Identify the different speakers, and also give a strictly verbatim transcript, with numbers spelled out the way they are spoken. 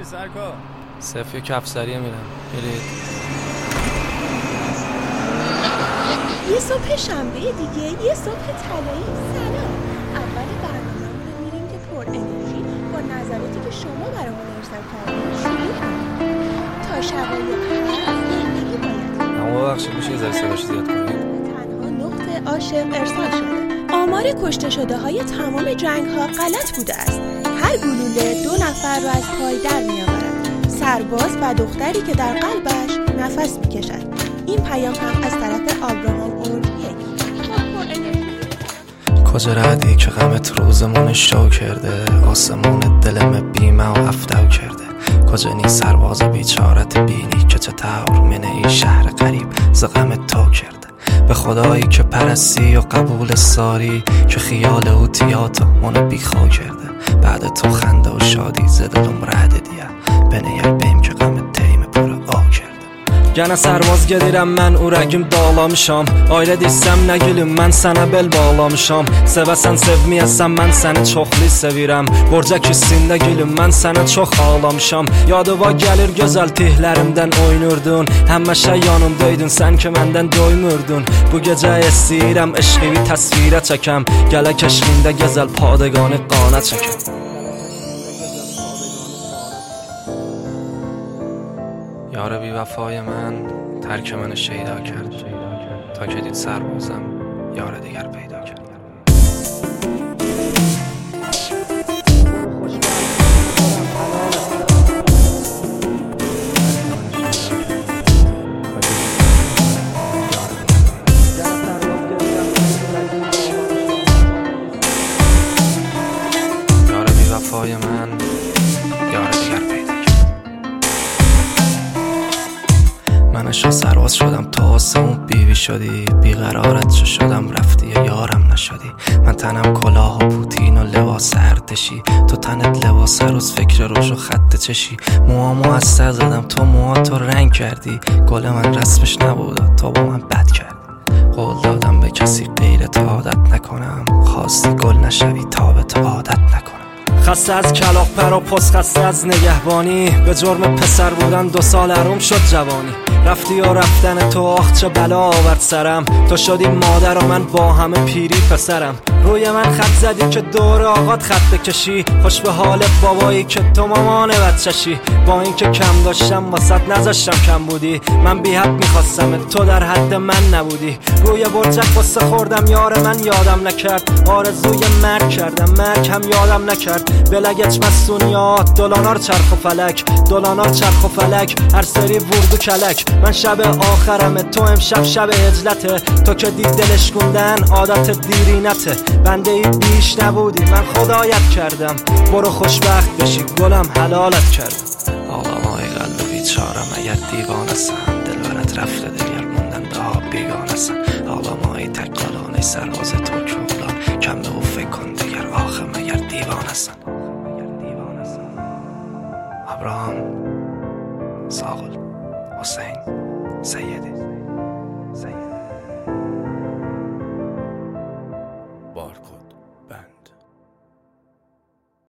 Speaker 1: سرکار؟
Speaker 2: صفی کفسریه میرم. برید.
Speaker 3: یه صبح شنبه دیگه، یه صبح طلایی. سلام. اول برنامه‌مون رو میریم که پر انرژی با نظراتی که شما برامون ارسال کردین شروع کنیم. تا شبای هر زندگی باید.
Speaker 2: اما ببخشید میشه یه ذره صداش زیاد کنید؟
Speaker 3: تنها نقطه عاشق ارسال شده. آمار کشته شده های تمام جنگ ها غلط بوده است. هر گلوله دو نفر رو از پای در میآورد. سرباز و دختری که در قلبش نفس میکشد. این پیام هم از طرف آبراهام اورپیک.
Speaker 2: کجا ردی که غمت روزمون شو کرده، آسمون دلم بیمه و افتو کرده. کجا نی سرباز بیچارت بینی که چه تور منه ای شهر قریب ز غمت تو کرده. به خدایی که پرستی و قبول ساری، که خیال او تیاتو منو بیخوا کرده. بعد تو خنده و شادی زدلم رد دیه، بنه yer beyim ki غمت تیم پر آ کرده. Gənə sərvaz gedirəm mən, ürəgim dağlamışam. Ailə desəm nə gülüm, mən sənə bel bağlamışam. Sevəsən sevməyəsən, mən səni çoxlu sevirəm. Borca küssündə gülüm, mən sənə çox ağlamışam. Yadıva gəlir gözəl tihlərimdən oynurdun. Həmişə yanımdaydın, sən ki məndən doymurdun. Bu gecə istəyirəm eşqimi təsvirə çəkəm. Gələ keşfində gözəl padəqanı qana çəkəm. یار بی وفای من ترک من شیدا کرد، تا که دید سربازم یار دیگر پیدا کرد. یار بی وفای من یار دیگر پیدا کرد. منشا سرباز شدم تا آسمون بیوی شدی، بیقرارت چه شدم رفتی یا یارم نشدی. من تنم کلاه و پوتین و لباس ارتشی، تو تنت لباس روز فکر روش و خط چشی. موامو از سر زدم تو موهاتو رنگ کردی، گل من رسمش نبود تو با من بد کردی. قول دادم به کسی غیر تو عادت نکنم، خواستی گل نشوی تا به تو عادت نکنم. خسته از کلاغ پر و پست، خسته از نگهبانی، به جرم پسر بودن دو سال حروم شد جوانی. رفتی و رفتن تو آخ چه بلا آورد سرم، تو شدی مادر و من با همه پیری پسرم. روی من خط زدی که دور آقات خط بکشی، خوش به حال بابایی که تو مامان بچشی. با این که کم داشتم واسط نذاشتم کم بودی، من بی حد میخواستم تو در حد من نبودی. روی برجک قصه خوردم یار من یادم نکرد، آرزوی مرگ کردم مرگ هم یادم نکرد. بلگچ مسونیات دلانار چرخ و فلک، دلانار چرخ و فلک هر سری ورد و کلک. من شب آخرمه تو امشب شب هجلته، تو که دید دلش کندن عادت دیرینته. بنده ای بیش نبودی من خدایت کردم، برو خوشبخت بشی گلم حلالت کردم. آقامای قلب بیچارم اگر دیوانه سن، دل برت رفته دگر موندن به ها بیگانه سن. آقامای تکالانه سرباز ترکولان، کم به او فکر کن دگر آخه مگر دیوانه سن. ابراهام، ساقل، حسین، سیدی، سیدی.